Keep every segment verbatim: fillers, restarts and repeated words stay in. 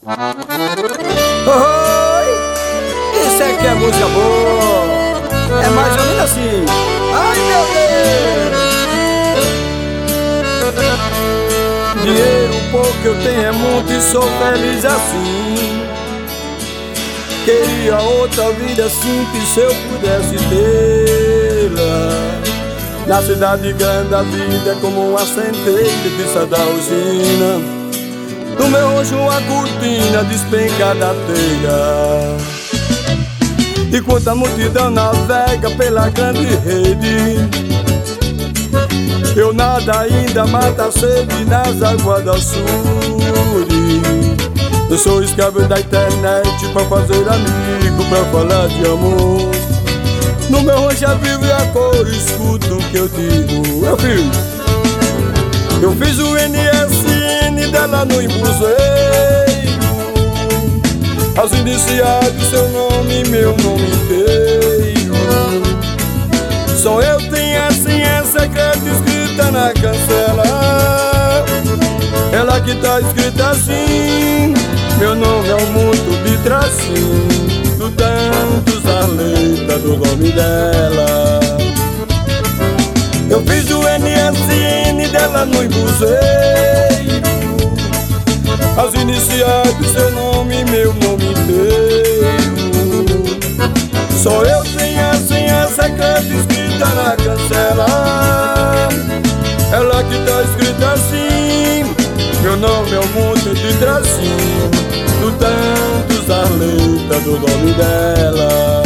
Oi, isso é que é música boa. É mais ou menos assim. Ai meu Deus. Dinheiro pouco eu tenho é muito e sou feliz assim. Queria outra vida simples se eu pudesse tê-la. Na cidade grande a vida é como uma centelha de sai da usina. No meu rosto uma cortina despenca da telha. Enquanto a multidão navega pela grande rede, eu nada ainda mata a sede nas águas da sul. Eu sou escravo da internet pra fazer amigo, pra falar de amor. No meu rosto é vivo e a cor, escuta o que eu digo. Meu filho, eu fiz o N S N dela no embuzeiro. As iniciais do seu nome, meu nome inteiro. Só eu tenho a senha secreta escrita na cancela. Ela que tá escrita assim: meu nome é um muito de tracinho. Do tantos as letras do nome dela. Eu fiz o N S N dela no embuzeiro. As iniciais do seu nome, meu nome inteiro. Só eu tenho a senha secreta escrita na cancela. Ela que tá escrita assim: meu nome é um monte de tracinho. Do tantos as letras do nome dela.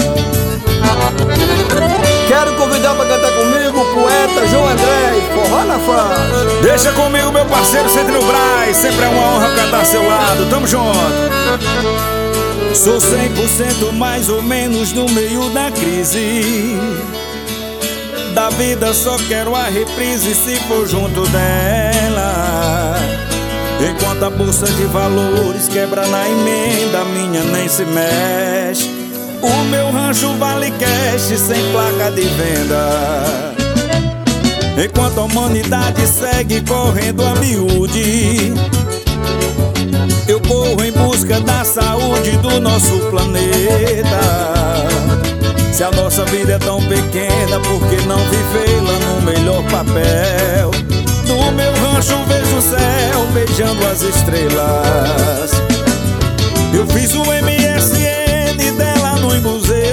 Quero convidar pra cantar comigo o poeta João André e Forró na Faixa. Deixa comigo meu parceiro Cedrino Braz, sempre é uma honra cantar ao seu lado, tamo junto. Sou cem por cento mais ou menos no meio da crise da vida, só quero a reprise se for junto dela. Enquanto a bolsa de valores quebra na emenda, a minha nem se mexe. O meu rancho vale cash sem placa de venda. Enquanto a humanidade segue correndo a miúde, eu corro em busca da saúde do nosso planeta. Se a nossa vida é tão pequena, por que não vivê-la no melhor papel? Do meu rancho vejo o céu beijando as estrelas. Eu fiz o M S N dela no embuzeiro.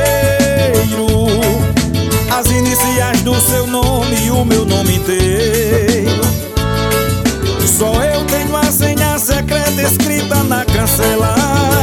As iniciais do seu nome e o meu nome inteiro. Só eu tenho a senha secreta escrita na cancela.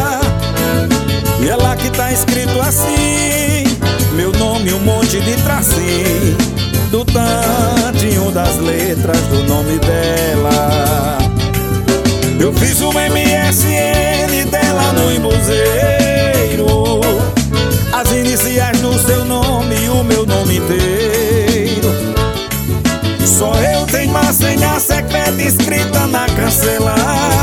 E é lá que tá escrito assim: meu nome, um monte de tracinho. Do tantinho das letras do nome dela. Eu fiz o M S N dela no embuzeiro. As iniciais do seu nome e o meu nome inteiro. Só eu tenho uma senha secreta escrita na cancela.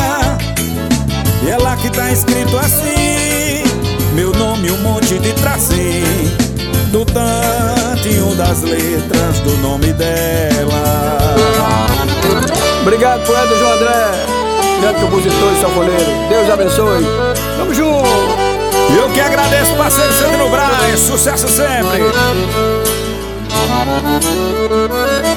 E é lá que tá escrito assim: meu nome, um monte de tracinho. Do tantinho das letras do nome dela. Obrigado, poeta João André, grande compositor e sanfoneiro. Deus abençoe. Tamo junto. Eu que agradeço, parceiro Cedrino Braz. Sucesso sempre.